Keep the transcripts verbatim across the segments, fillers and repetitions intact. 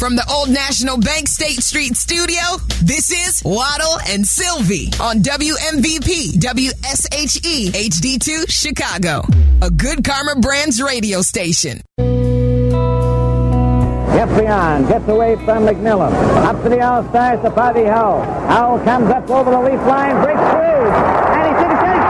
From the Old National Bank State Street studio, this is Waddle and Sylvie on W M V P, W S H E, H D two, Chicago. A Good Karma Brands radio station. Gets beyond, gets away from McMillan. Up to the outside to Bobby Howell. Howell comes up over the leaf line, breaks through, and he's going to take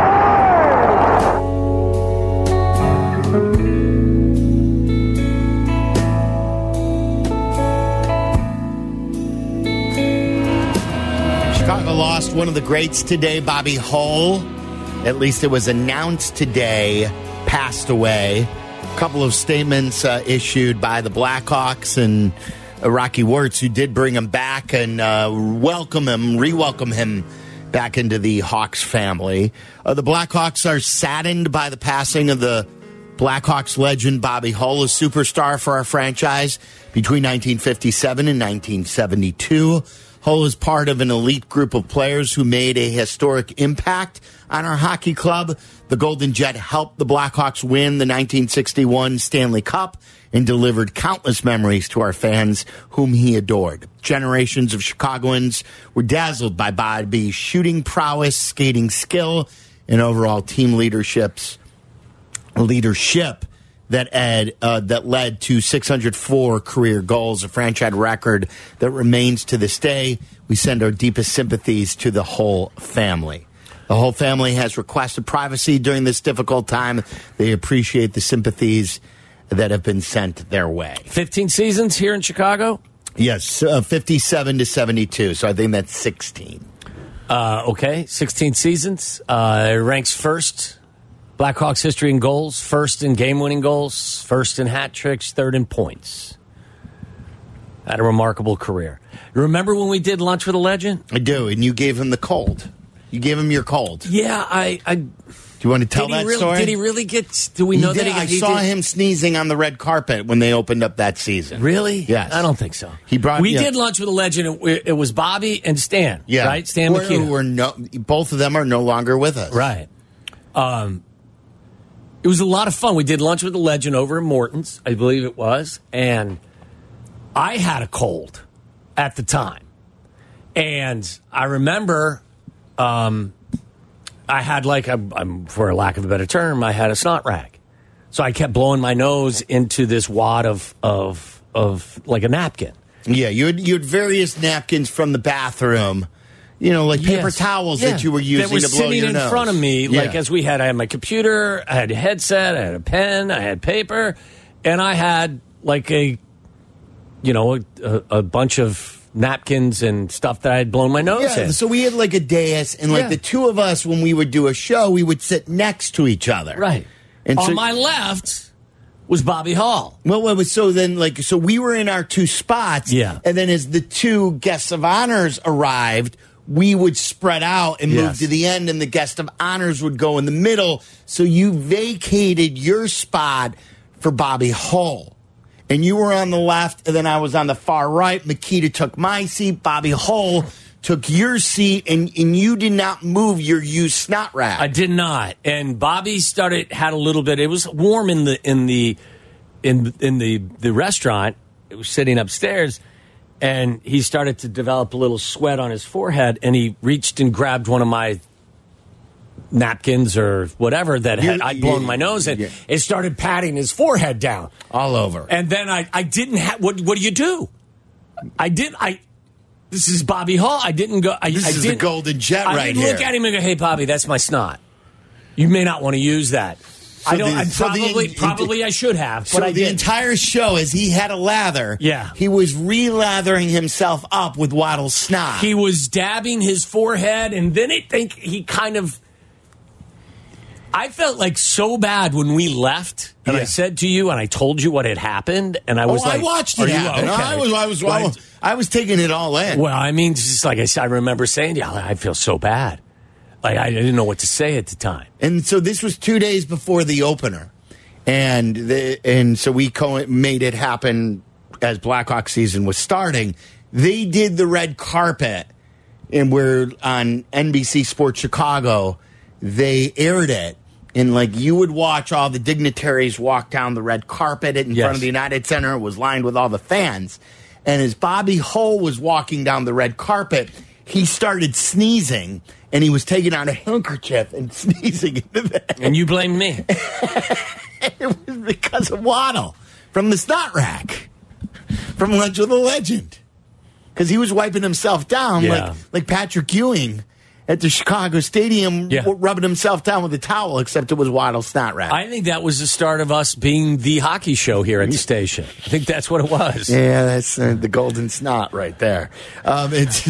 Chicago lost one of the greats today, Bobby Hull. At least it was announced today, passed away. A couple of statements uh, issued by the Blackhawks and uh, Rocky Wirtz, who did bring him back and uh, welcome him, re-welcome him back into the Hawks family. Uh, the Blackhawks are saddened by the passing of the Blackhawks legend Bobby Hull, a superstar for our franchise between nineteen fifty-seven and nineteen seventy-two. Hull is part of an elite group of players who made a historic impact on our hockey club. The Golden Jet helped the Blackhawks win the nineteen sixty-one Stanley Cup and delivered countless memories to our fans whom he adored. Generations of Chicagoans were dazzled by Bobby's shooting prowess, skating skill, and overall team leaderships leadership that ed, uh, that led to six hundred four career goals, a franchise record that remains to this day. We send our deepest sympathies to the whole family. The whole family has requested privacy during this difficult time. They appreciate the sympathies that have been sent their way. fifteen seasons here in Chicago? Yes, uh, fifty-seven to seventy-two, so I think that's sixteen. Uh, okay, sixteen seasons. Uh, it ranks first. Blackhawks history in goals, first in game-winning goals, first in hat tricks, third in points. Had a remarkable career. You remember when we did Lunch with a Legend? I do, and you gave him the cold. You gave him your cold. Yeah, I... I do you want to tell that really, story? Did he really get... Do we know he that did. he, I he saw did? him sneezing on the red carpet when they opened up that season. Really? Yes. I don't think so. He brought. We yeah. did Lunch with a Legend. It, it was Bobby and Stan. Yeah. Right? Stan we're, McKenna. We're no, both of them are no longer with us. Right. Um... It was a lot of fun. We did Lunch with the Legend over in Morton's, I believe it was, and I had a cold at the time. And I remember um, I had like, a, um, for a lack of a better term, I had a snot rag. So I kept blowing my nose into this wad of, of, of like a napkin. Yeah, you had, you had various napkins from the bathroom. You know, like paper Yes. towels Yeah. that you were using that was to blow sitting your in nose. front of me, Yeah. like as we had. I had my computer, I had a headset, I had a pen, I had paper, and I had like a, you know, a, a, a bunch of napkins and stuff that I had blown my nose Yeah, in. so we had like a dais, and like Yeah. the two of us, when we would do a show, we would sit next to each other. Right. And On so, my left was Bobby Hall. well, it was so then like so we were in our two spots. Yeah. And then as the two guests of honors arrived, we would spread out and move Yes. to the end, and the guest of honors would go in the middle. So you vacated your spot for Bobby Hull. And you were on the left, and then I was on the far right. Makita took my seat. Bobby Hull took your seat, and, and you did not move your used snot rag. I did not. And Bobby started had a little bit. It was warm in the in the in in the the restaurant. It was sitting upstairs. And he started to develop a little sweat on his forehead, and he reached and grabbed one of my napkins or whatever that had, I'd blown my nose in, yeah. and started patting his forehead down. All over. And then I, I didn't have, what, what do you do? I did, I, this is Bobby Hall. I didn't go, I, This I is the didn't, Golden Jet I right didn't here. look at him and go, hey, Bobby, that's my snot. You may not want to use that. I don't. the- I so the- probably, probably I should have, So but I the didn't. entire show, as he had a lather, Yeah. he was re-lathering himself up with Waddle's snot. He was dabbing his forehead, and then I think he kind of. I felt like so bad when we left, and Yeah. I said to you, and I told you what had happened, and I oh, was like, I watched "Are it you happen. okay?" I was, I was, I was, I was taking it all in. Well, I mean, just like I said, I remember saying, "Yeah, I feel so bad." Like I didn't know what to say at the time. And so this was two days before the opener, and the, and so we co- made it happen as Blackhawk season was starting. They did the red carpet, and we're on N B C Sports Chicago. They aired it, and like you would watch all the dignitaries walk down the red carpet in Yes. front of the United Center. It was lined with all the fans. And as Bobby Hull was walking down the red carpet, he started sneezing, and he was taking out a handkerchief and sneezing into that. And you blamed me. It was because of Waddle from the Snot Rack, from Lunch with a Legend. Because he was wiping himself down Yeah. like, like Patrick Ewing at the Chicago Stadium, Yeah. w- rubbing himself down with a towel, except it was Waddle's Snot Rack. I think that was the start of us being the hockey show here at the station. I think that's what it was. Yeah, that's uh, the golden snot right there. Um, it's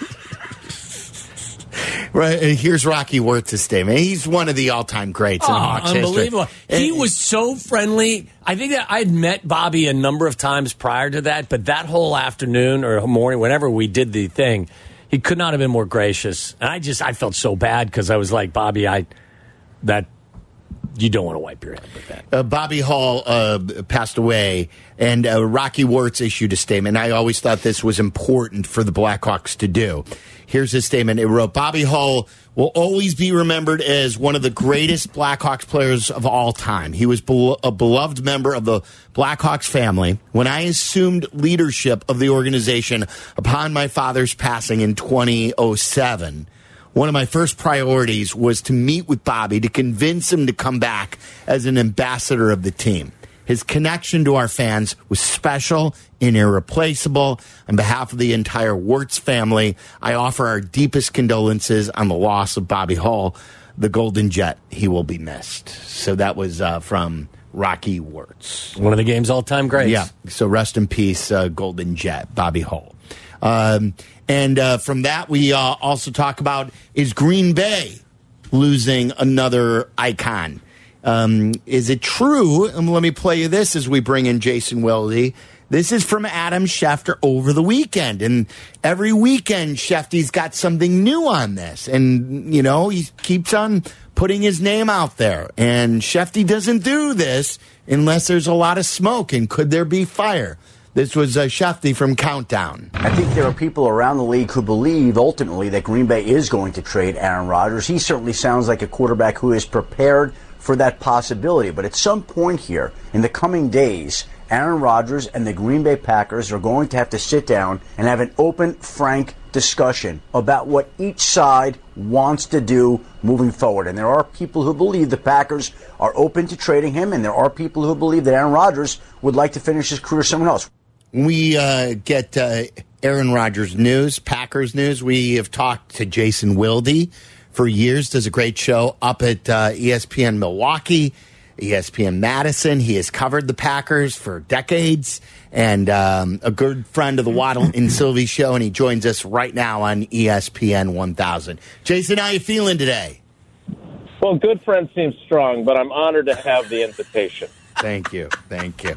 right. Here's Rocky Wirtz's statement. He's one of the all-time greats in Oh, Hawks unbelievable. history. He And- was so friendly. I think that I'd met Bobby a number of times prior to that, but that whole afternoon or morning, whenever we did the thing, he could not have been more gracious. And I just, I felt so bad because I was like, Bobby, I, that, you don't want to wipe your head with that. Uh, Bobby Hull uh, passed away, and uh, Rocky Wirtz issued a statement. I always thought this was important for the Blackhawks to do. Here's his statement. It wrote, Bobby Hull will always be remembered as one of the greatest Blackhawks players of all time. He was be- a beloved member of the Blackhawks family. When I assumed leadership of the organization upon my father's passing in twenty oh seven, one of my first priorities was to meet with Bobby to convince him to come back as an ambassador of the team. His connection to our fans was special and irreplaceable. On behalf of the entire Wirtz family, I offer our deepest condolences on the loss of Bobby Hull, the Golden Jet. He will be missed. So that was uh, from Rocky Wirtz. One of the game's all-time greats. Yeah, so rest in peace, uh, Golden Jet, Bobby Hull. Um, and uh, from that, we uh, also talk about, is Green Bay losing another icon? Um, is it true? And let me play you this as we bring in Jason Wilde. This is from Adam Schefter over the weekend. And every weekend, Schefty's got something new on this. And, you know, he keeps on putting his name out there. And Schefty doesn't do this unless there's a lot of smoke. And could there be fire? This was uh, Schefty from Countdown. I think there are people around the league who believe ultimately that Green Bay is going to trade Aaron Rodgers. He certainly sounds like a quarterback who is prepared for that possibility. But at some point here, in the coming days, Aaron Rodgers and the Green Bay Packers are going to have to sit down and have an open, frank discussion about what each side wants to do moving forward. And there are people who believe the Packers are open to trading him, and there are people who believe that Aaron Rodgers would like to finish his career somewhere else. We uh, get uh, Aaron Rodgers news, Packers news. We have talked to Jason Wilde for years, does a great show up at uh, E S P N Milwaukee, E S P N Madison. He has covered the Packers for decades, and um, a good friend of the Waddle and Sylvie show, and he joins us right now on E S P N one thousand. Jason, how you feeling today? Well, good friend seems strong, but I'm honored to have the invitation. Thank you. Thank you.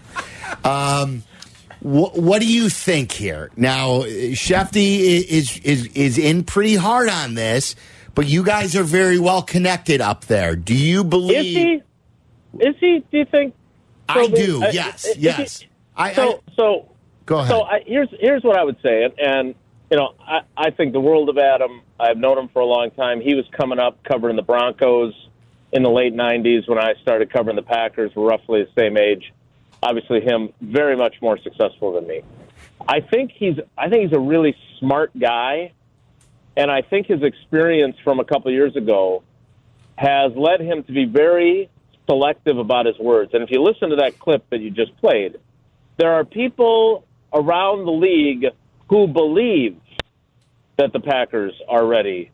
Um, wh- what do you think here? Now, Schefty is, is, is in pretty hard on this, but you guys are very well connected up there. Do you believe... Is he? Is he? Do you think? I So, do. uh, yes. is he- yes. I, So, I, so go ahead. So I, here's here's what I would say, and, and you know, I, I think the world of Adam. I've known him for a long time. He was coming up covering the Broncos in the late nineties when I started covering the Packers. We're roughly the same age. Obviously, him very much more successful than me. I think he's I think he's a really smart guy, and I think his experience from a couple of years ago has led him to be very selective about his words. And if you listen to that clip that you just played, there are people around the league who believe that the Packers are ready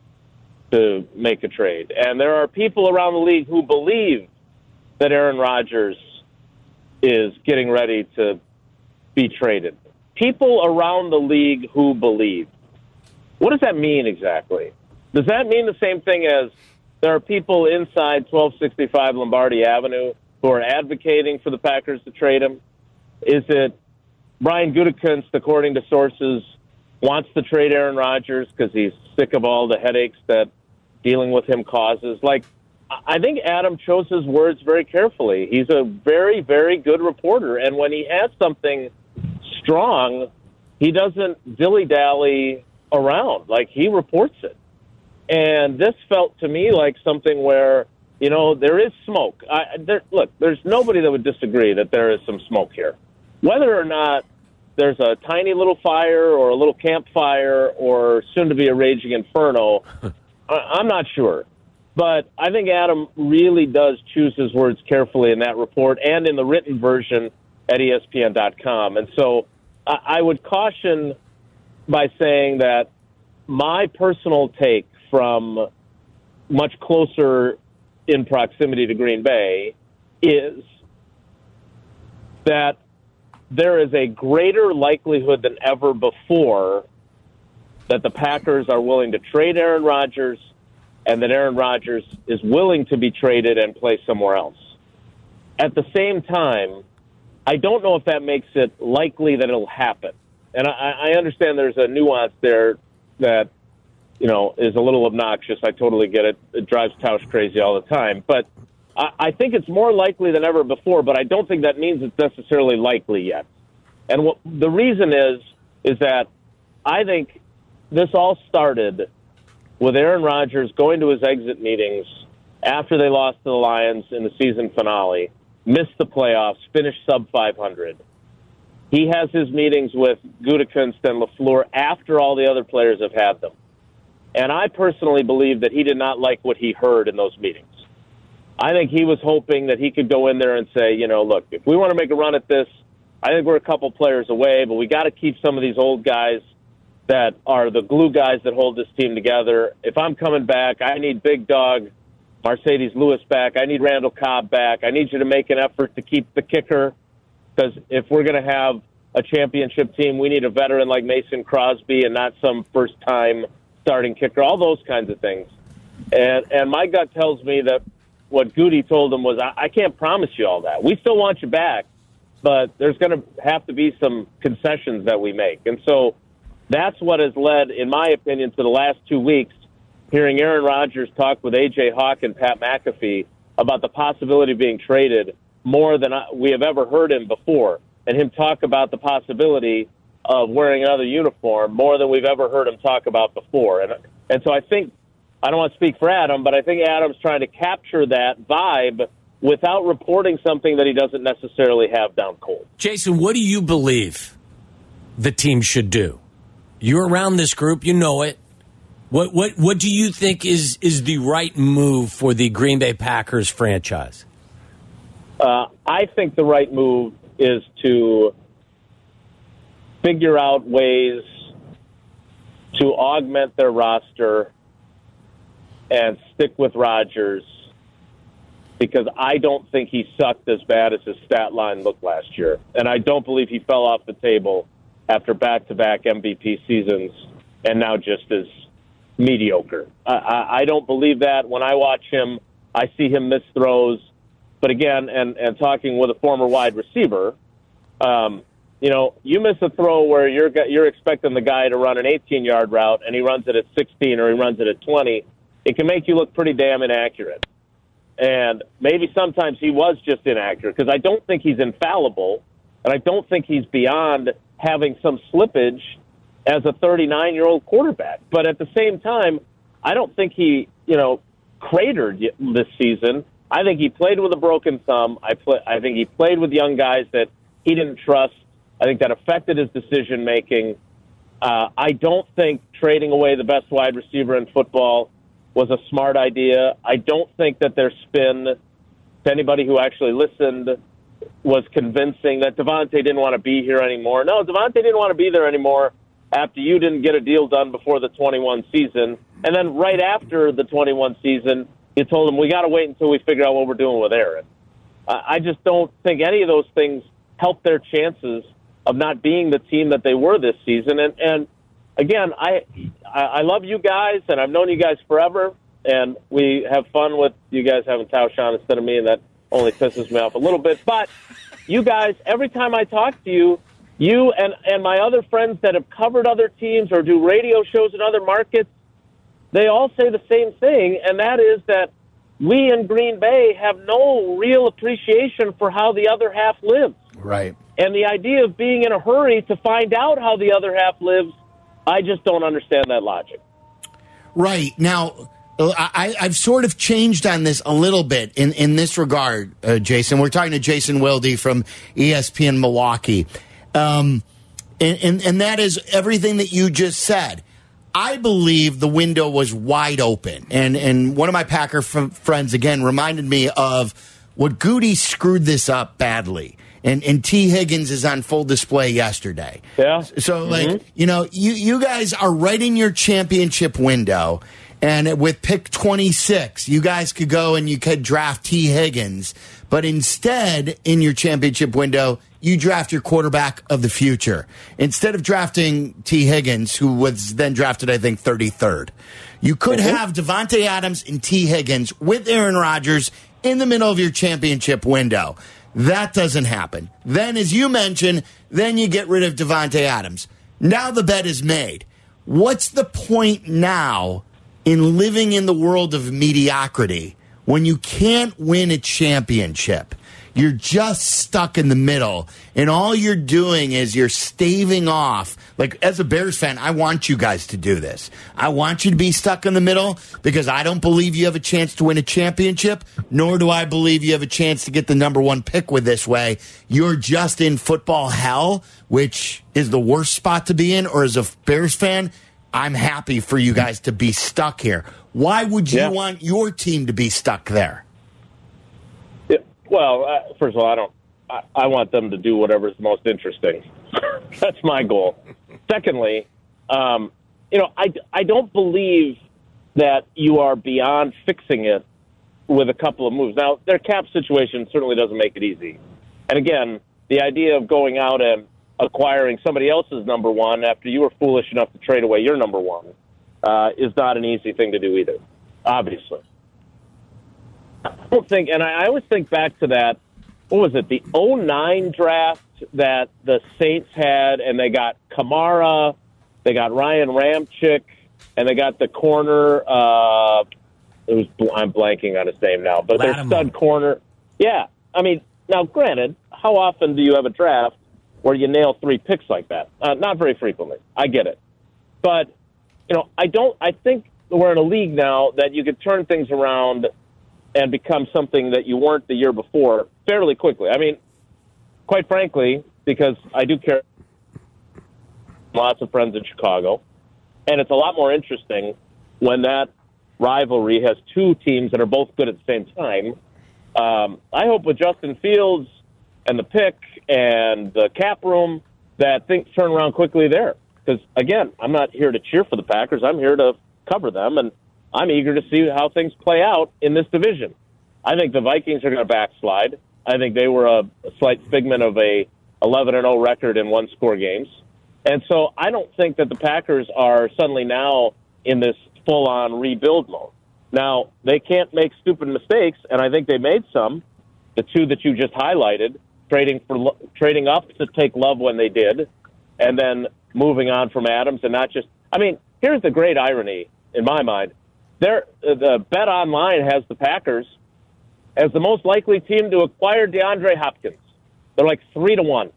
to make a trade. And there are people around the league who believe that Aaron Rodgers is getting ready to be traded. People around the league who believe. What does that mean exactly? Does that mean the same thing as there are people inside twelve sixty-five Lombardi Avenue who are advocating for the Packers to trade him? Is it Brian Gutekunst, according to sources, wants to trade Aaron Rodgers because he's sick of all the headaches that dealing with him causes? Like, I think Adam chose his words very carefully. He's a very, very good reporter, and when he has something strong, he doesn't dilly-dally around. Like, he reports it. And this felt to me like something where, you know, there is smoke. I, there, look, there's nobody that would disagree that there is some smoke here. Whether or not there's a tiny little fire or a little campfire or soon to be a raging inferno, I, I'm not sure. But I think Adam really does choose his words carefully in that report and in the written version at E S P N dot com. And so I, I would caution by saying that my personal take from much closer in proximity to Green Bay is that there is a greater likelihood than ever before that the Packers are willing to trade Aaron Rodgers and that Aaron Rodgers is willing to be traded and play somewhere else. At the same time, I don't know if that makes it likely that it'll happen. And I, I understand there's a nuance there that, you know, is a little obnoxious. I totally get it. It drives Tausch crazy all the time. But I, I think it's more likely than ever before, but I don't think that means it's necessarily likely yet. And what the reason is, is that I think this all started with Aaron Rodgers going to his exit meetings after they lost to the Lions in the season finale, missed the playoffs, finished sub five hundred. He has his meetings with Gutekunst and LaFleur after all the other players have had them. And I personally believe that he did not like what he heard in those meetings. I think he was hoping that he could go in there and say, you know, look, if we want to make a run at this, I think we're a couple players away, but we got to keep some of these old guys that are the glue guys that hold this team together. If I'm coming back, I need Big Dog Mercedes Lewis back. I need Randall Cobb back. I need you to make an effort to keep the kicker, because if we're going to have a championship team, we need a veteran like Mason Crosby and not some first-time starting kicker, all those kinds of things. And and my gut tells me that what Goody told him was, I, I can't promise you all that. We still want you back, but there's going to have to be some concessions that we make. And so that's what has led, in my opinion, to the last two weeks, hearing Aaron Rodgers talk with A J Hawk and Pat McAfee about the possibility of being traded more than I, we have ever heard him before, and him talk about the possibility of wearing another uniform more than we've ever heard him talk about before. And and so I think, I don't want to speak for Adam, but I think Adam's trying to capture that vibe without reporting something that he doesn't necessarily have down cold. Jason, what do you believe the team should do? You're around this group, you know it. What what what do you think is is the right move for the Green Bay Packers franchise? Uh, I think the right move is to figure out ways to augment their roster and stick with Rodgers, because I don't think he sucked as bad as his stat line looked last year. And I don't believe he fell off the table after back-to-back M V P seasons and now just is mediocre. I, I, I don't believe that. When I watch him, I see him miss throws. But again, and, and talking with a former wide receiver, um, you know, you miss a throw where you're you're expecting the guy to run an eighteen-yard route and he runs it at sixteen or he runs it at twenty. It can make you look pretty damn inaccurate. And maybe sometimes he was just inaccurate, because I don't think he's infallible, and I don't think he's beyond having some slippage as a thirty-nine-year-old quarterback. But at the same time, I don't think he, you know, cratered this season. I think he played with a broken thumb. I, play, I think he played with young guys that he didn't trust. I think that affected his decision-making. Uh, I don't think trading away the best wide receiver in football was a smart idea. I don't think that their spin, to anybody who actually listened, was convincing that Devontae didn't want to be here anymore. No, Devontae didn't want to be there anymore after you didn't get a deal done before the twenty-one season. And then right after the twenty-one season, you told him, we got to wait until we figure out what we're doing with Aaron. Uh, I just don't think any of those things help their chances of not being the team that they were this season. And, and again, I I love you guys, and I've known you guys forever, and we have fun with you guys having Tausch on instead of me, and that only pisses me off a little bit. But you guys, every time I talk to you, you and, and my other friends that have covered other teams or do radio shows in other markets, they all say the same thing, and that is that we in Green Bay have no real appreciation for how the other half lives. Right. And the idea of being in a hurry to find out how the other half lives, I just don't understand that logic. Right. Now, I, I've sort of changed on this a little bit in, in this regard, uh, Jason. We're talking to Jason Wilde from E S P N Milwaukee. Um, And, and, and that is everything that you just said. I believe the window was wide open. And, and one of my Packer f- friends, again, reminded me of what Goody screwed this up badly. And, and T. Higgins is on full display yesterday. Yeah. So, mm-hmm. like, you know, you, you guys are right in your championship window. And with pick twenty-six, you guys could go and you could draft T. Higgins. But instead, in your championship window, you draft your quarterback of the future. Instead of drafting T. Higgins, who was then drafted, I think, thirty-third. You could mm-hmm. have Davante Adams and T. Higgins with Aaron Rodgers in the middle of your championship window. That doesn't happen. Then, as you mentioned, then you get rid of Davante Adams. Now the bet is made. What's the point now in living in the world of mediocrity when you can't win a championship? You're just stuck in the middle, and all you're doing is you're staving off. Like, as a Bears fan, I want you guys to do this. I want you to be stuck in the middle because I don't believe you have a chance to win a championship, nor do I believe you have a chance to get the number one pick with this way. You're just in football hell, which is the worst spot to be in, or as a Bears fan, I'm happy for you guys to be stuck here. Why would you yeah. want your team to be stuck there? Well, uh, first of all, I don't. I, I want them to do whatever's most interesting. That's my goal. Secondly, um, you know, I, I don't believe that you are beyond fixing it with a couple of moves. Now, their cap situation certainly doesn't make it easy. And again, the idea of going out and acquiring somebody else's number one after you were foolish enough to trade away your number one uh, is not an easy thing to do either, obviously. I don't think, and I always think back to that, what was it, the oh nine draft that the Saints had, and they got Kamara, they got Ryan Ramczyk, and they got the corner, uh, it was, I'm blanking on his name now, but their stud corner. Yeah, I mean, now granted, how often do you have a draft where you nail three picks like that? Uh, not very frequently. I get it. But, you know, I don't, I think we're in a league now that you could turn things around and become something that you weren't the year before fairly quickly. I mean, quite frankly, because I do care, lots of friends in Chicago, and it's a lot more interesting when that rivalry has two teams that are both good at the same time. Um, I hope with Justin Fields and the pick and the cap room that things turn around quickly there. Because, again, I'm not here to cheer for the Packers. I'm here to cover them, and I'm eager to see how things play out in this division. I think the Vikings are going to backslide. I think they were a, a slight figment of a eleven and oh record in one-score games. And so I don't think that the Packers are suddenly now in this full-on rebuild mode. Now, they can't make stupid mistakes, and I think they made some, the two that you just highlighted, trading for trading up to take Love when they did, and then moving on from Adams and not just – I mean, here's the great irony in my mind. They're, the Bet Online has the Packers as the most likely team to acquire DeAndre Hopkins. They're like three to one.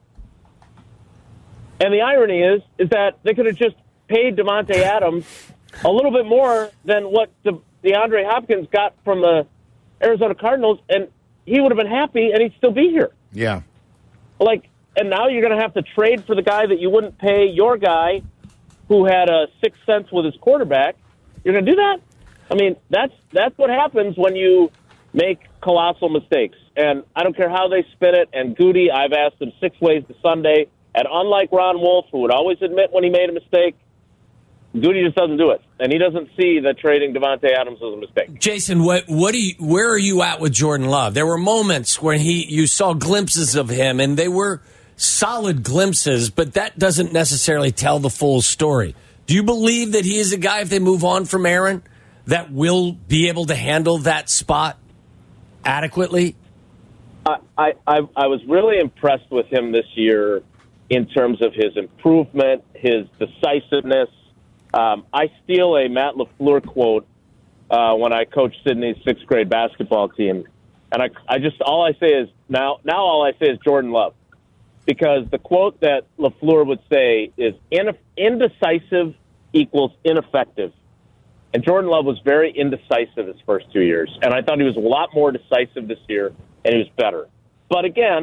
And the irony is, is that they could have just paid Davante Adams a little bit more than what De, DeAndre Hopkins got from the Arizona Cardinals, and he would have been happy, and he'd still be here. Yeah. Like, and now you're going to have to trade for the guy that you wouldn't pay your guy who had a sixth sense with his quarterback. You're going to do that? I mean, that's that's what happens when you make colossal mistakes. And I don't care how they spin it. And Goody, I've asked him six ways to Sunday. And unlike Ron Wolf, who would always admit when he made a mistake, Goody just doesn't do it. And he doesn't see that trading Davante Adams was a mistake. Jason, what what do you, where are you at with Jordan Love? There were moments where he you saw glimpses of him, and they were solid glimpses, but that doesn't necessarily tell the full story. Do you believe that he is a guy, if they move on from Aaron, that will be able to handle that spot adequately? I, I, I was really impressed with him this year in terms of his improvement, his decisiveness. Um, I steal a Matt LaFleur quote uh, when I coached Sydney's sixth grade basketball team, and I, I just all I say is now. Now all I say is Jordan Love, because the quote that LaFleur would say is indecisive equals ineffective. And Jordan Love was very indecisive his first two years. And I thought he was a lot more decisive this year, and he was better. But again,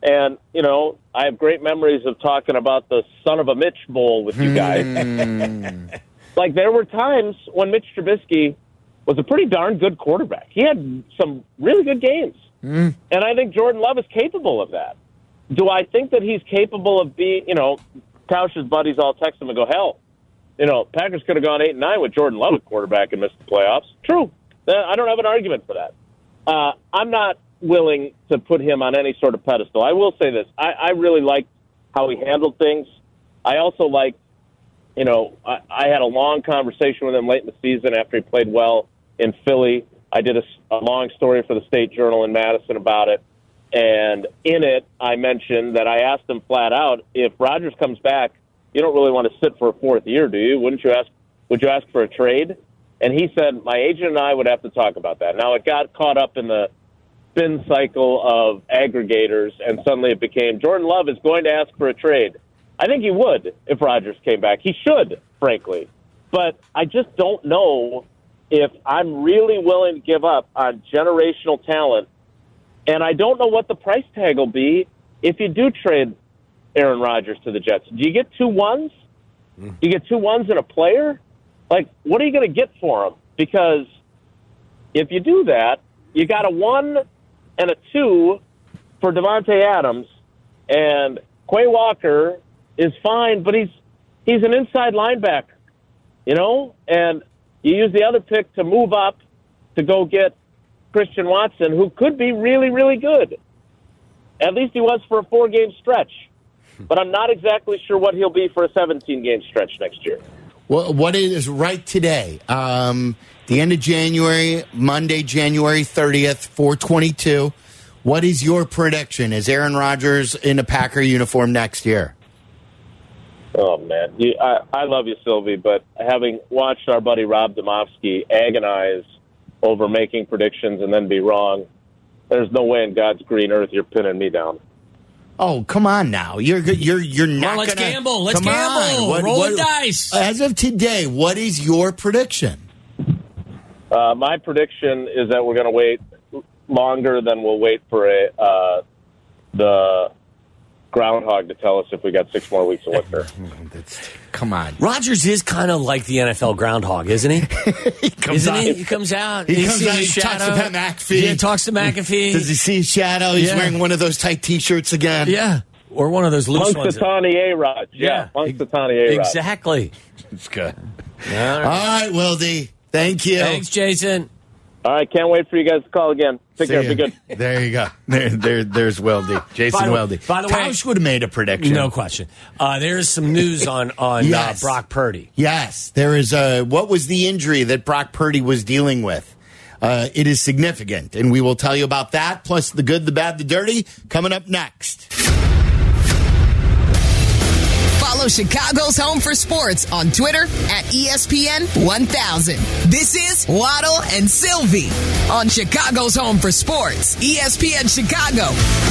And, you know, I have great memories of talking about the son of a Mitch Bowl with you guys. Mm. Like, there were times when Mitch Trubisky was a pretty darn good quarterback. He had some really good games. Mm. And I think Jordan Love is capable of that. Do I think that he's capable of being, you know, Tausch's buddies all text him and go, hell, you know, Packers could have gone eight and nine with Jordan Love at quarterback and missed the playoffs. True. I don't have an argument for that. Uh, I'm not willing to put him on any sort of pedestal. I will say this. I, I really liked how he handled things. I also liked, you know, I, I had a long conversation with him late in the season after he played well in Philly. I did a, a long story for the State Journal in Madison about it. And in it, I mentioned that I asked him flat out, if Rodgers comes back, you don't really want to sit for a fourth year, do you? Wouldn't you ask, would you ask for a trade? And he said, my agent and I would have to talk about that. Now, it got caught up in the spin cycle of aggregators, and suddenly it became Jordan Love is going to ask for a trade. I think he would if Rodgers came back. He should, frankly. But I just don't know if I'm really willing to give up on generational talent, and I don't know what the price tag will be if you do trade Aaron Rodgers to the Jets. Do you get two ones? Do you get two ones and a player? Like, what are you going to get for him? Because if you do that, you got a one and a two for Devontae Adams, and Quay Walker is fine, but he's he's an inside linebacker, you know? And you use the other pick to move up to go get Christian Watson, who could be really, really good. At least he was for a four-game stretch. But I'm not exactly sure what he'll be for a seventeen-game stretch next year. Well, what is right today? Um, the end of January, Monday, January thirtieth, four twenty-two. What is your prediction? Is Aaron Rodgers in a Packer uniform next year? Oh, man. You, I, I love you, Sylvie, but having watched our buddy Rob Domofsky agonize over making predictions and then be wrong, there's no way in God's green earth you're pinning me down. Oh, come on now. You're you're you're not on, let's gonna, gamble. Let's come gamble. What, Roll what, the dice. As of today, what is your prediction? Uh, my prediction is that we're going to wait longer than we'll wait for a uh, the groundhog to tell us if we got six more weeks of winter. That's, come on. Rodgers is kind of like the N F L groundhog, isn't he? he comes isn't out. he? He comes out. He, he comes out. He shadow. talks to Pat McAfee. Yeah, talks to McAfee. Does he see his shadow? He's yeah. wearing one of those tight T-shirts again. Yeah. Or one of those loose ones. Punxsutawney A-Rod. Yeah, Punxsutawney A-Rod. Exactly. It's good. All right, All right Wildy. Thank you. Thanks, Jason. All right, can't wait for you guys to call again. Take See care. ya. Be good. There you go. There, there, there's Wildy. Jason by the, Wildy. By the way, Tausch would have made a prediction. No question. Uh, there's some news on, on yes. uh, Brock Purdy. Yes. There is a, what was the injury that Brock Purdy was dealing with? Uh, it is significant, and we will tell you about that, plus the good, the bad, the dirty, coming up next. Follow Chicago's Home for Sports on Twitter at E S P N one thousand. This is Waddle and Sylvie on Chicago's Home for Sports, E S P N Chicago.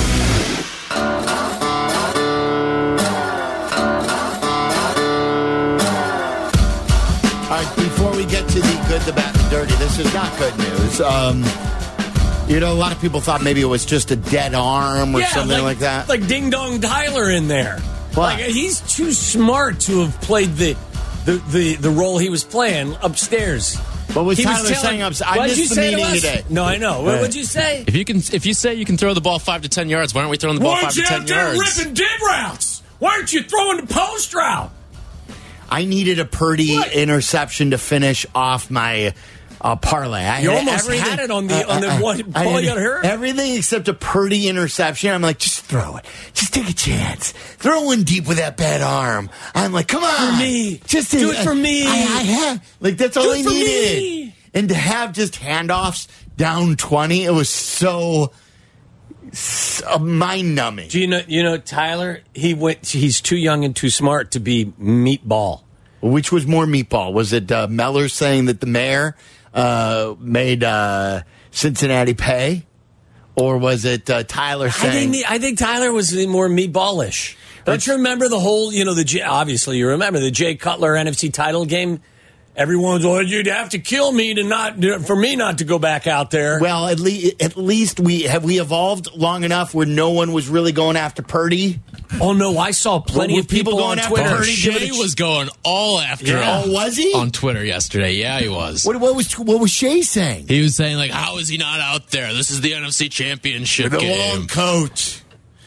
All right, before we get to the good, the bad, the dirty, this is not good news. Um, you know, a lot of people thought maybe it was just a dead arm or yeah, something like, like that. Like Ding Dong Tyler in there. What? Like he's too smart to have played the the, the, the role he was playing upstairs. What was he Tyler was telling, saying? Upstairs? I missed you the say meeting to today. No, I know. What would you say? If you can, if you say you can throw the ball five to ten yards, why aren't we throwing the ball Why five to ten out there yards? ripping dig routes? Why aren't you throwing the post route? I needed a Purdy What? interception to finish off my uh, parlay. I You had almost everything- had it on the on the uh, uh, one I ball had you got hurt. Everything except a Purdy interception. I'm like, just throw it. Just take a chance. Throw one deep with that bad arm. I'm like, come on, For me. just Do it for me. I, I have like that's all Do I it for needed. me. And to have just handoffs down twenty, it was so, so mind numbing. Do you know? You know, Tyler. He went. He's too young and too smart to be meatball. Which was more meatball? Was it uh, Mellor saying that the mayor uh, made uh, Cincinnati pay? Or was it uh, Tyler saying... I think, I think Tyler was more meatballish. Don't you remember the whole, you know, the Jay, obviously you remember the Jay Cutler N F C title game? everyone's, well, you'd have to kill me to not for me not to go back out there. Well, at least at least we have we evolved long enough where no one was really going after Purdy. Oh no, I saw plenty Were of people, people going on after Twitter. Purdy? Shea was going all after Yeah. him. Oh, was he? On Twitter yesterday. Yeah, he was. What, what was what was Shea saying? He was saying, like, how is he not out there? This is the N F C Championship The game. long coach.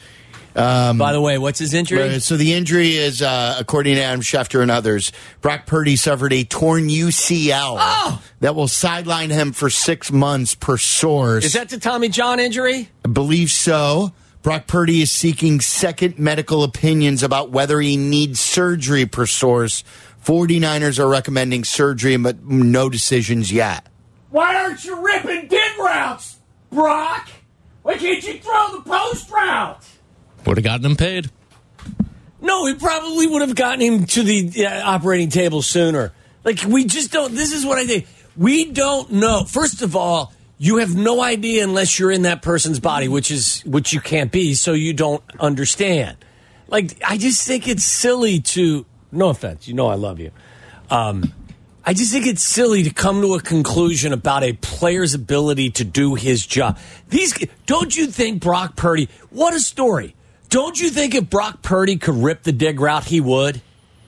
By the way, what's his injury? Uh, so the injury is, uh, according to Adam Schefter and others, Brock Purdy suffered a torn U C L Oh! that will sideline him for six months per source. Is that the Tommy John injury? I believe so. Brock Purdy is seeking second medical opinions about whether he needs surgery per source. 49ers are recommending surgery, but no decisions yet. Why aren't you ripping dig routes, Brock? Why can't you throw the post route? Would have gotten him paid. No, we probably would have gotten him to the uh, operating table sooner. Like, we just don't. This is what I think. We don't know. First of all, you have no idea unless you're in that person's body, which is which you can't be, so you don't understand. Like, I just think it's silly to. No offense, you know I love you. Um, I just think it's silly to come to a conclusion about a player's ability to do his job. These don't you think Brock Purdy? What a story! Don't you think if Brock Purdy could rip the dig route, he would?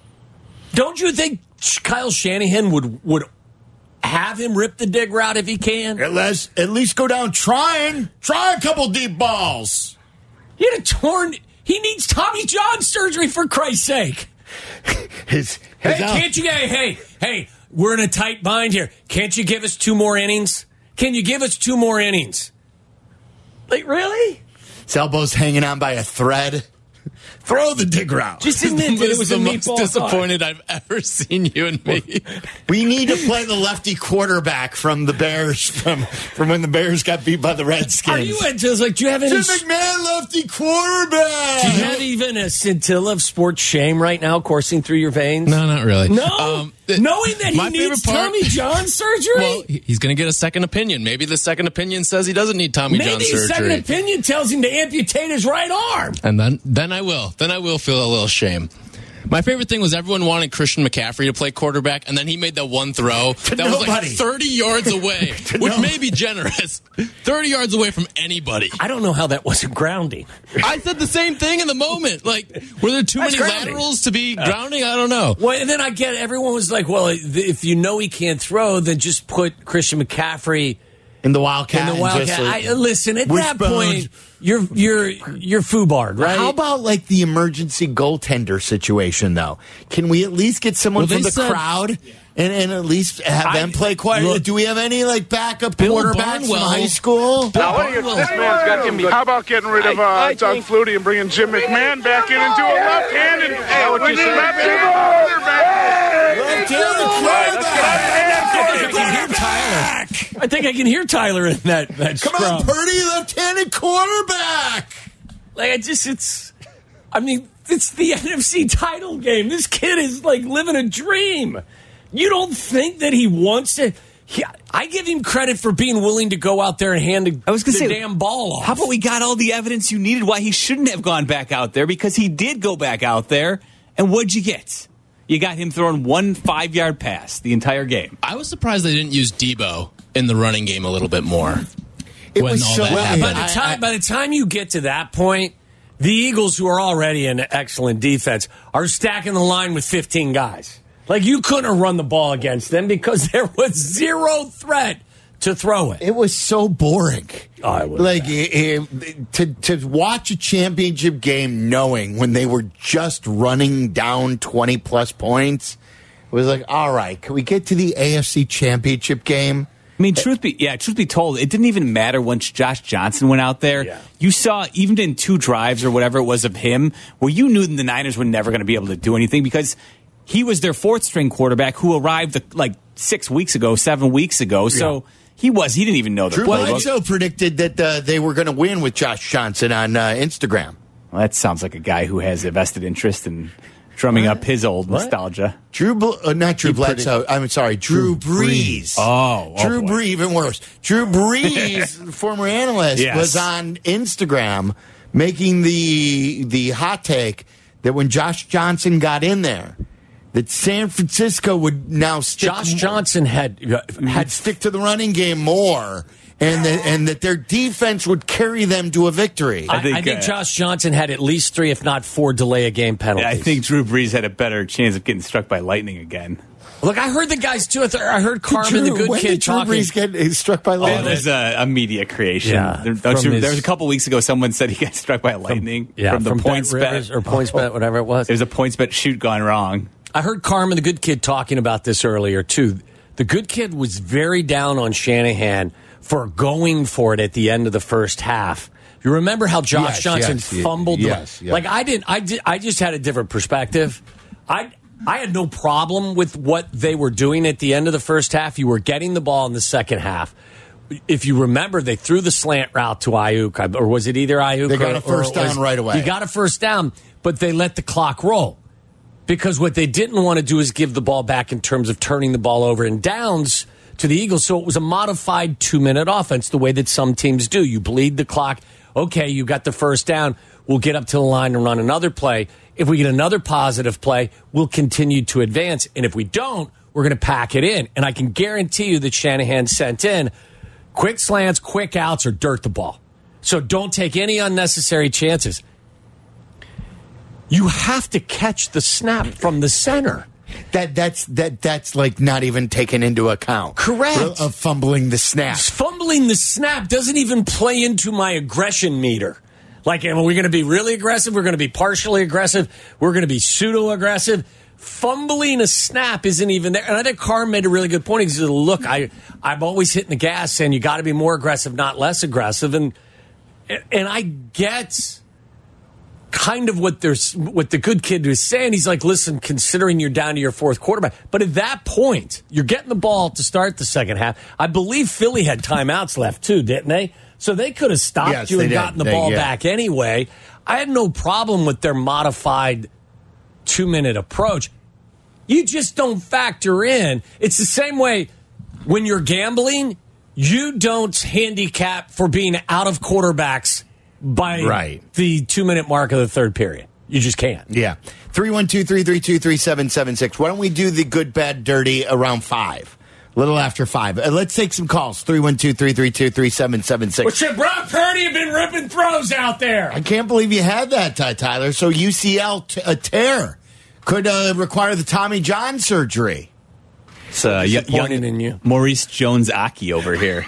Don't you think Kyle Shanahan would would have him rip the dig route if he can? At least, at least go down trying. Try a couple deep balls. He had a torn. He needs Tommy John surgery, for Christ's sake. His, his Hey, out- can't you? Hey, hey, hey! We're in a tight bind here. Can't you give us two more innings? Can you give us two more innings? Like, really? His elbow's hanging on by a thread. Throw the dig route. Just admit that This it is was the a most meatball disappointed I've ever seen you and me. We need to play the lefty quarterback from the Bears, from, from when the Bears got beat by the Redskins. Are you into like? Do you have any? Jim McMahon, lefty quarterback. Do you have even a scintilla of sports shame right now coursing through your veins? No, not really. No, Um, th- knowing that he my needs favorite part- Tommy John surgery. Well, he- he's going to get a second opinion. Maybe the second opinion says he doesn't need Tommy Maybe John his second surgery. opinion tells him to amputate his right arm. And then, then I will. Then I will feel a little shame. My favorite thing was everyone wanted Christian McCaffrey to play quarterback, and then he made that one throw that was like nobody. thirty yards away, which no- may be generous. thirty yards away from anybody. I don't know how that wasn't grounding. I said the same thing in the moment. Like, were there too That's many grounding. laterals to be grounding? I don't know. Well, and then I get everyone was like, "Well, if you know he can't throw, then just put Christian McCaffrey In the Wildcat. in the and Wildcat." just, like, I, listen, at that wishbone. point, you're you're you're foobarred, right? How about like the emergency goaltender situation, though? Can we at least get someone Well, from they the said- crowd and, and at least have I- them play quiet? look- Do we have any like backup Bill quarterbacks from Barnwell- high school? Now, what are you, This man's got Jimmy. How about getting rid of uh, Doug Flutie and bringing Jim McMahon back in and do a left-handed? Hey, what you say? Left-handed I can hear Tyler. I think I can hear Tyler in that that Come scrum. on, Purdy, left-handed quarterback. Like, I just, it's, I mean, it's the N F C title game. This kid is like living a dream. You don't think that he wants to? He, I give him credit for being willing to go out there and hand the, I was gonna the say, damn ball off. How about we got all the evidence you needed why he shouldn't have gone back out there, because he did go back out there. And what'd you get? You got him throwing one five-yard pass the entire game. I was surprised they didn't use Debo in the running game a little bit more. It when was all so that well, happened. by the time I- I- by the time you get to that point, the Eagles, who are already an excellent defense, are stacking the line with fifteen guys. Like, you couldn't have run the ball against them because there was zero threat to throw it. It was so boring. Oh, it was like bad. it, it, to to watch a championship game knowing when they were just running down twenty plus points. It was like, all right, can we get to the A F C Championship game? I mean, truth be yeah, truth be told, it didn't even matter once Josh Johnson went out there. Yeah. You saw, even in two drives or whatever it was of him, where you knew the Niners were never going to be able to do anything because he was their fourth string quarterback who arrived like six weeks ago, seven weeks ago. So Yeah. he was he didn't even know the Drew playbook. Bledsoe predicted that uh, they were going to win with Josh Johnson on uh, Instagram. Well, that sounds like a guy who has a vested interest in drumming up his old nostalgia. Drew, Bl- uh, not Drew Bledsoe. I'm sorry, Drew, Brees. Oh, oh Drew boy. Brees, even worse. Drew Brees, the former analyst, Yes. was on Instagram making the the hot take that when Josh Johnson got in there, that San Francisco would now stick Josh Johnson had had stick to the running game more, and that, and that their defense would carry them to a victory. I think, I think uh, Josh Johnson had at least three, if not four, delay a game penalties. I think Drew Brees had a better chance of getting struck by lightning again. Look, I heard the guys too. I heard Carmen, Drew, the good when kid, did Drew talking. Brees get struck by lightning? Oh, there's a, a media creation. Yeah, there, don't you, his, there was a couple weeks ago. Someone said he got struck by lightning. From, yeah, from the from points bet, bet or points bet, whatever it was. There's a points bet shoot gone wrong. I heard Carmen, the good kid, talking about this earlier too. The good kid was very down on Shanahan for going for it at the end of the first half. You remember how Josh yes, Johnson yes, fumbled? Yes, the, yes. Like I didn't. I did. I just had a different perspective. I I had no problem with what they were doing at the end of the first half. You were getting the ball in the second half. If you remember, they threw the slant route to Ayuk, or was it either Ayuk? They got or, a first or down right away. You got a first down, but they let the clock roll. Because what they didn't want to do is give the ball back in terms of turning the ball over in downs to the Eagles. So it was a modified two-minute offense, the way that some teams do. You bleed the clock. Okay, you got the first down. We'll get up to the line and run another play. If we get another positive play, we'll continue to advance. And if we don't, we're going to pack it in. And I can guarantee you that Shanahan sent in quick slants, quick outs, or dirt the ball. So don't take any unnecessary chances. You have to catch the snap from the center. That that's that that's like not even taken into account. Correct. Of fumbling the snap. Fumbling the snap doesn't even play into my aggression meter. Like, are we going to be really aggressive? We're going to be partially aggressive. We're going to be pseudo aggressive. Fumbling a snap isn't even there. And I think Carr made a really good point. He said, "Look, I I'm always hitting the gas, saying you got to be more aggressive, not less aggressive." And and I get kind of what there's what the good kid was saying. He's like, listen, considering you're down to your fourth quarterback, but at that point, you're getting the ball to start the second half. I believe Philly had timeouts left too, didn't they? So they could have stopped yes, you and did. gotten the they, ball yeah. back anyway. I had no problem with their modified two-minute approach. You just don't factor in. It's the same way when you're gambling, you don't handicap for being out of quarterbacks by right. the two-minute mark of the third period. You just can't. Yeah. three one two, three three two, three seven seven six. Why don't we do the good, bad, dirty around five? A little after five. Uh, let's take some calls. three one two, three three two, three seven seven six. Well, shit, Brock Purdy have been ripping throws out there. I can't believe you had that, Ty Tyler. So U C L, t- a tear, could uh, require the Tommy John surgery. It's uh, y- young in you. Maurice Jones-Aki over here.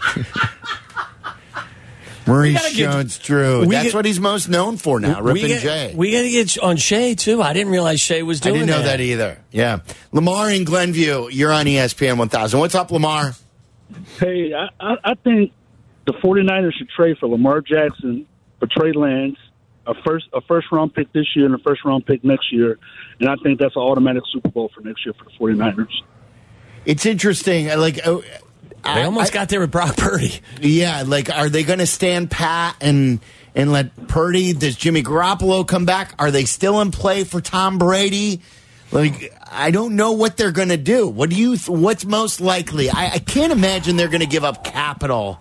Maurice Jones-Drew. That's get, what he's most known for now, ripping get, Jay. We got to get on Shea, too. I didn't realize Shea was doing that. I didn't know that. that either. Yeah. Lamar in Glenview, you're on E S P N one thousand. What's up, Lamar? Hey, I, I, I think the 49ers should trade for Lamar Jackson, for Trey Lance, a first a first round pick this year and a first round pick next year. And I think that's an automatic Super Bowl for next year for the 49ers. It's interesting. Like, oh, They almost I, got there with Brock Purdy. Yeah, like, are they going to stand pat and and let Purdy? Does Jimmy Garoppolo come back? Are they still in play for Tom Brady? Like, I don't know what they're going to do. What do you? What's most likely? I, I can't imagine they're going to give up capital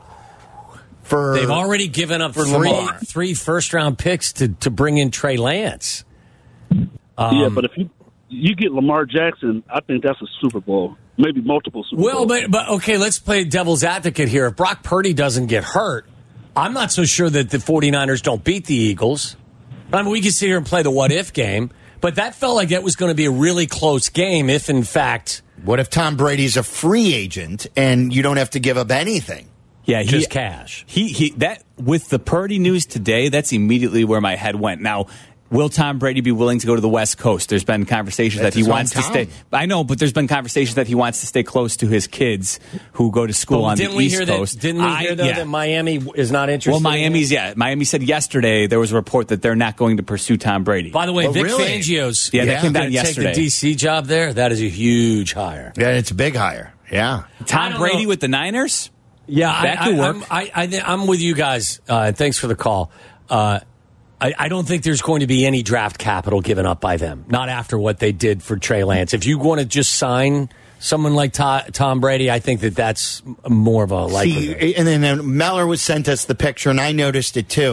for. They've already given up for three, Lamar. three first round picks to to bring in Trey Lance. Um, yeah, but if you you get Lamar Jackson, I think that's a Super Bowl. Maybe multiple Super well, Bowls. Well, but, but okay, let's play devil's advocate here. If Brock Purdy doesn't get hurt, I'm not so sure that the 49ers don't beat the Eagles. I mean, we can sit here and play the what-if game, but that felt like that was going to be a really close game if, in fact... What if Tom Brady's a free agent and you don't have to give up anything? Yeah, he, just cash. He he that with the Purdy news today, that's immediately where my head went. Now, will Tom Brady be willing to go to the West Coast? There's been conversations That's that he his wants to hometown. stay. I know, but there's been conversations that he wants to stay close to his kids who go to school But on didn't the we East hear Coast. That, didn't we I, hear, though, yeah. that Miami is not interested? Well, Miami's, yeah. Miami said yesterday there was a report that they're not going to pursue Tom Brady. By the way, Oh, Vic really? Fangio's Yeah, that came down gonna yesterday. take the D C job there. That is a huge hire. Yeah, it's a big hire. Yeah. I Tom don't Brady know. with the Niners? Yeah, That I, could I, work. I'm, I, I, I'm with you guys. Uh, thanks for the call. Uh, I, I don't think there's going to be any draft capital given up by them. Not after what they did for Trey Lance. If you want to just sign someone like Tom, Tom Brady, I think that that's more of a likelihood. See, and then uh, Meller was sent us the picture, and I noticed it too.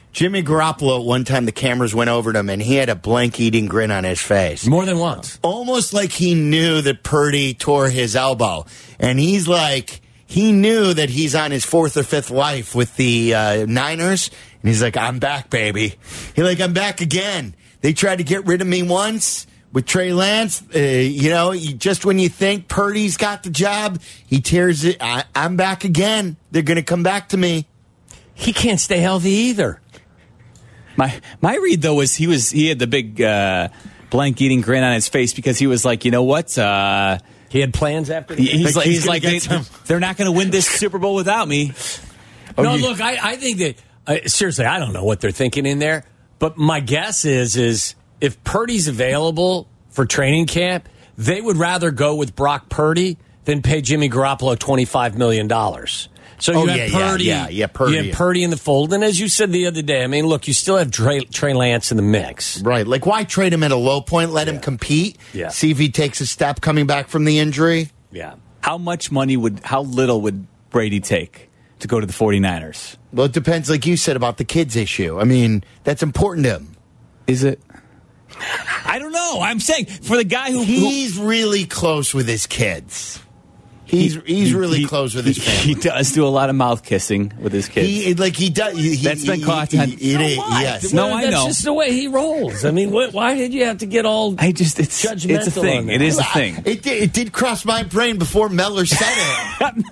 Jimmy Garoppolo, at one time the cameras went over to him, and he had a blank eating grin on his face. More than once. Almost like he knew that Purdy tore his elbow. And he's like, he knew that he's on his fourth or fifth life with the uh, Niners. And he's like, I'm back, baby. He's like, I'm back again. They tried to get rid of me once with Trey Lance. Uh, you know, you, just when you think Purdy's got the job, he tears it. I, I'm back again. They're going to come back to me. He can't stay healthy either. My my read though was he was he had the big uh, blank eating grin on his face because he was like, you know what? Uh, he had plans after. The he, he's like, he's he's like they, they're not going to win this Super Bowl without me. Oh, no, you, look, I, I think that uh, seriously, I don't know what they're thinking in there, but my guess is is if Purdy's available for training camp, they would rather go with Brock Purdy than pay Jimmy Garoppolo twenty-five million dollars. So you oh, have yeah, Purdy, yeah, yeah, yeah, Purdy. You have Purdy in the fold, and as you said the other day, I mean, look, you still have Trey, Trey Lance in the mix, right? Like, why trade him at a low point? Let yeah. him compete. Yeah. See if he takes a step coming back from the injury. Yeah. How much money would? How little would Brady take to go to the 49ers? Well, it depends, like you said, about the kids issue. I mean, that's important to him. Is it? I don't know. I'm saying for the guy who he's who, really close with his kids. He's he's he, really he, close with he, his family. He does do a lot of mouth kissing with his kids. He like he does. He, That's been he, caught. He, on, he, he, so yes. Well, no, I that's know. That's just the way he rolls. I mean, what, why did you have to get all? I just it's judgmental it's a thing. It is a thing. I, it, it did cross my brain before Meller said it.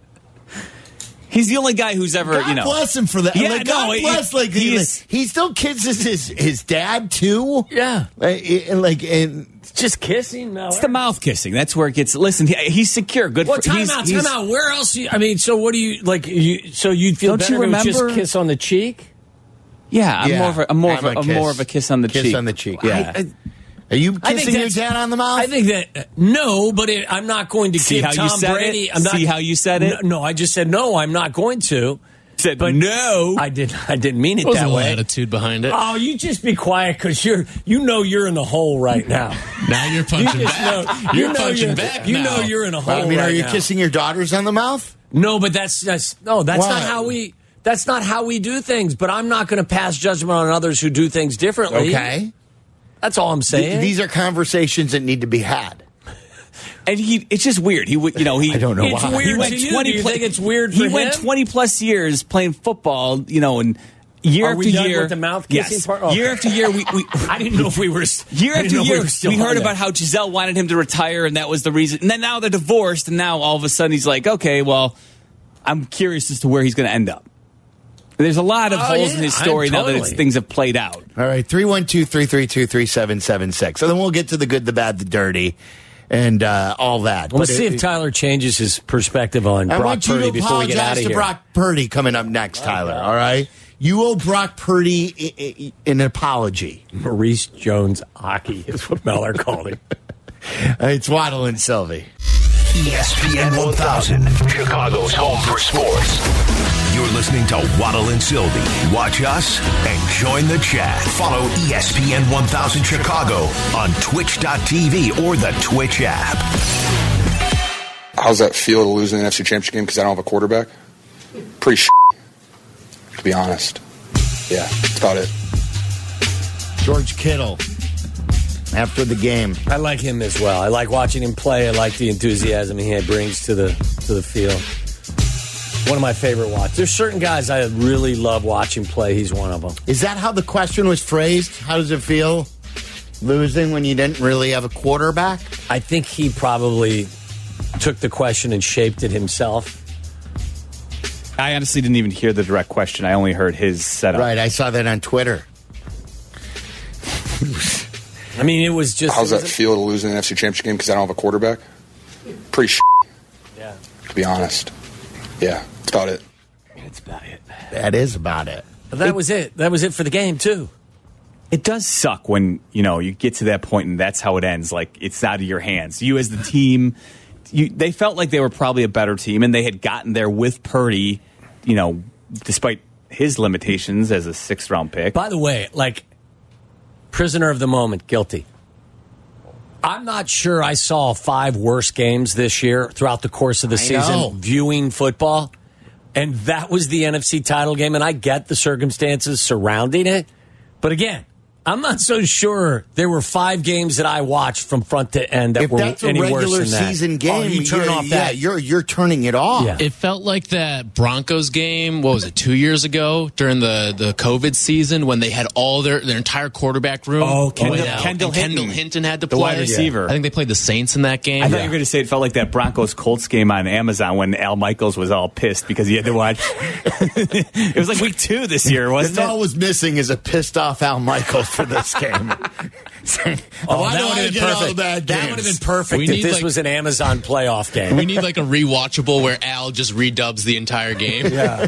He's the only guy who's ever, God you know. bless him for that. Yeah, like, God no, bless. he, like he, he, is, he still kisses his his dad too. Yeah, like, and like and just kissing. No, it's the mouth kissing. That's where it gets. Listen, he, he's secure. Good. Well, for, time he's, out, he's, time out. Where else? You, I mean, so what do you like? You so you'd feel Don't better you if it was remember? just kiss on the cheek? Yeah, I'm yeah, more of a, I'm more I'm of a, a, I'm more of a kiss on the kiss cheek. on the cheek. Yeah. I, I, Are you kissing your dad on the mouth? I think that uh, no, but it, I'm not going to See give how Tom you said Brady. it? I'm not, See how you said it? No, no, I just said no. I'm not going to. Said but no. I did. I didn't mean it There was that a little way. attitude behind it. Oh, you just be quiet because you're. You know you're in the hole right now. Now you're punching You just back. know- you're you know punching you're- back. you now. know you're in a hole. I mean, right are you now. kissing your daughters on the mouth? No, but that's that's no. That's Why? not how we. That's not how we do things. But I'm not going to pass judgment on others who do things differently. Okay, that's all I'm saying. Th- these are conversations that need to be had. And he, it's just weird. He, would- you know, he. I don't know It's why. weird He went to you. twenty. Do you pla- think it's weird He for went him? twenty plus years playing football. You know, and year Are after we done year, with the mouth kissing yes, part? Okay. year after year, we. we I didn't know if we were Year I after didn't know year, we, were still we heard on about that. how Giselle wanted him to retire, and that was the reason. And then now they're divorced, and now all of a sudden he's like, okay, well, I'm curious as to where he's going to end up. There's a lot of Oh, holes yeah, in his I'm story now that totally. it's, things have played out. All right, three one two, three three two, three seven seven six. So then we'll get to the good, the bad, the dirty, and uh, all that. Let's But see it- if Tyler changes his perspective on I Brock want you Purdy to before we get out apologize of to here. Brock Purdy coming up next, Tyler. All right, you owe Brock Purdy i- I- an apology. Maurice Jones-Aki is what Meller called him. It's Waddle and Sylvie. E S P N one thousand, Chicago's home for sports. You're listening to Waddle and Sylvie. Watch us and join the chat. Follow E S P N one thousand Chicago on twitch dot t v or the Twitch app. How's that feel to lose in the N F C Championship game because I don't have a quarterback? Pretty sh**, to be honest. Yeah, that's about it. George Kittle after the game. I like him as well. I like watching him play. I like the enthusiasm he brings to the to the field. One of my favorite watches. There's certain guys I really love watching play. He's one of them. Is that how the question was phrased? How does it feel losing when you didn't really have a quarterback? I think he probably took the question and shaped it himself. I honestly didn't even hear the direct question. I only heard his setup. Right, I saw that on Twitter. I mean, it was just... How's it that was feel to lose in the N F C Championship game because I don't have a quarterback? Pretty sh**, yeah. to be honest. Yeah, that's about it. That's about it. That is about it. But that was it. That was it for the game, too. It does suck when, you know, you get to that point and that's how it ends. Like, it's out of your hands. You as the team, you, they felt like they were probably a better team, and they had gotten there with Purdy, you know, despite his limitations as a sixth-round pick. By the way, like, prisoner of the moment, guilty. I'm not sure I saw five worse games this year throughout the course of the I season know. viewing football. And that was the N F C title game, and I get the circumstances surrounding it. But again, I'm not so sure there were five games that I watched from front to end that if were that's a any regular worse than that. season game, oh, you turn you're, off yeah, that. you're you're turning it off. Yeah. It felt like that Broncos game, what was it, two years ago during the, the COVID season when they had all their, their entire quarterback room. Oh, Kendall, out, Kendall, Kendall Hinton. Hinton had to The play. wide receiver. I think they played the Saints in that game. I thought you were going to say it felt like that Broncos-Colts game on Amazon when Al Michaels was all pissed because he had to watch. It was like week two this year, wasn't That's it? all was missing is a pissed off Al Michaels for this game. Oh, Why that do would I have get been all perfect. the bad That games? would have been perfect We if need, this like- was an Amazon playoff game. We need like a rewatchable where Al just redubs the entire game. Yeah.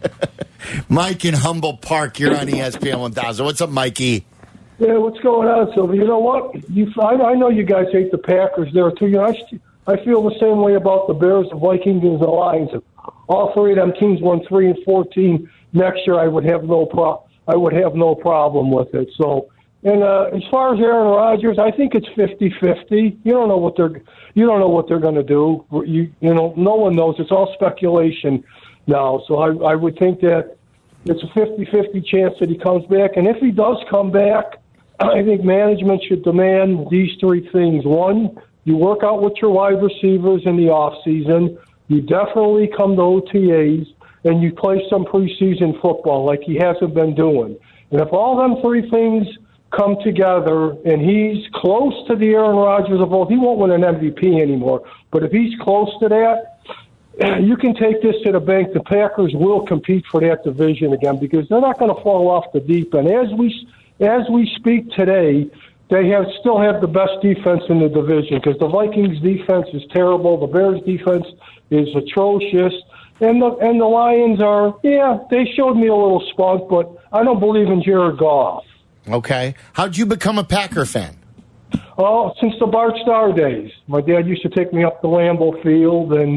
Mike in Humboldt Park, you're on E S P N one thousand. What's up, Mikey? Yeah, what's going on, Sylvia? You know what? You, I, I know you guys hate the Packers there too. You know, I, st- I feel the same way about the Bears, the Vikings, and the Lions. If all three of them teams won three and fourteen next year, I would have no pro- I would have no problem with it. So, and uh, as far as Aaron Rodgers, I think it's fifty-fifty. You don't know what they're you don't know what they're going to do. You you know, no one knows. It's all speculation now. So I I would think that it's a fifty-fifty chance that he comes back. And if he does come back, I think management should demand these three things. One, you work out with your wide receivers in the off season. You definitely come to O T As, and you play some preseason football like he hasn't been doing. And if all them three things come together and he's close to the Aaron Rodgers of old, he won't win an M V P anymore. But if he's close to that, you can take this to the bank. The Packers will compete for that division again because they're not going to fall off the deep end. As we as we speak today, they have still have the best defense in the division because the Vikings' defense is terrible. The Bears' defense is atrocious. And the, and the Lions are, yeah, they showed me a little spunk, but I don't believe in Jared Goff. Okay. How'd you become a Packer fan? Oh, since the Bart Starr days. My dad used to take me up to Lambeau Field, and,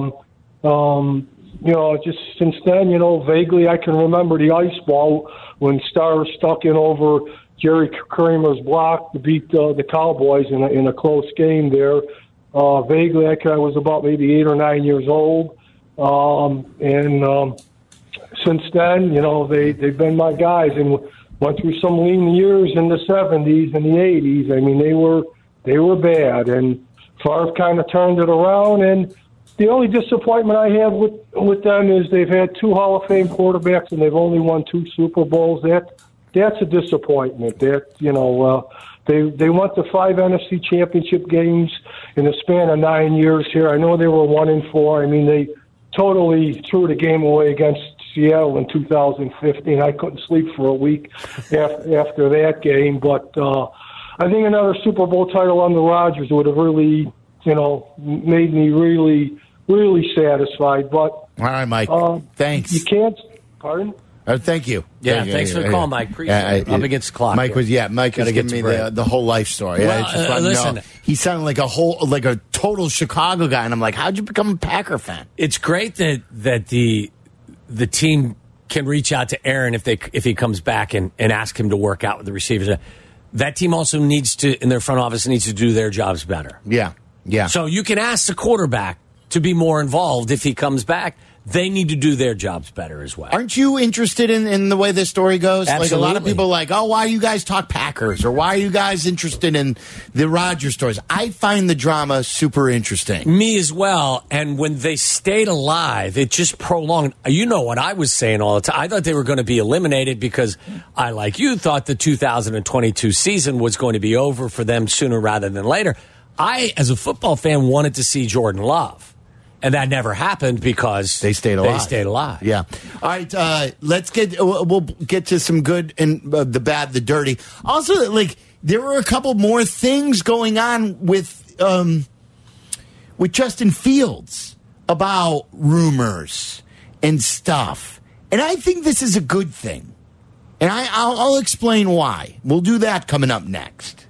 um, um, you know, just since then, you know, vaguely I can remember the ice ball when Starr stuck in over Jerry Kramer's block to beat uh, the Cowboys in a, in a close game there. Uh, vaguely, I, can, I was about maybe eight or nine years old. Um, and um, since then, you know, they, they've been my guys and went through some lean years in the seventies and the eighties. I mean, they were they were bad, and Favre kind of turned it around. And the only disappointment I have with, with them is they've had two Hall of Fame quarterbacks, and they've only won two Super Bowls. That That's a disappointment. That, you know, uh, they, they went to five N F C championship games in the span of nine years here. I know they were one and four. I mean, they totally threw the game away against Seattle in two thousand fifteen. I couldn't sleep for a week after, after that game. But uh, I think another Super Bowl title under Rodgers would have really, you know, made me really, really satisfied. But All right, Mike. uh, Thanks. You can't. Pardon? Uh, thank you. Yeah, Thank you. thanks for the call, Mike. Appreciate it. Up against the clock Mike here. was yeah. Mike Gotta was get giving to me break. the, the whole life story. Yeah, Well, I just uh, wanted to know. listen. He sounded like a whole like a total Chicago guy, and I'm like, how'd you become a Packer fan? It's great that that the the team can reach out to Aaron if they if he comes back and, and ask him to work out with the receivers. That team also needs to, in their front office, needs to do their jobs better. Yeah, yeah. So you can ask the quarterback to be more involved if he comes back. They need to do their jobs better as well. Aren't you interested in, in the way this story goes? Absolutely. Like a lot of people are like, oh, why you guys talk Packers? Or why are you guys interested in the Rodgers stories? I find the drama super interesting. Me as well. And when they stayed alive, it just prolonged. You know what I was saying all the time. I thought they were going to be eliminated because I, like you, thought the two thousand twenty-two season was going to be over for them sooner rather than later. I, as a football fan, wanted to see Jordan Love. And that never happened because they stayed alive. They stayed alive. Yeah. All right. Uh, let's get. We'll get to some good and uh, the bad, the dirty. Also, like there were a couple more things going on with um, with Justin Fields about rumors and stuff, and I think this is a good thing. And I, I'll, I'll explain why. We'll do that coming up next.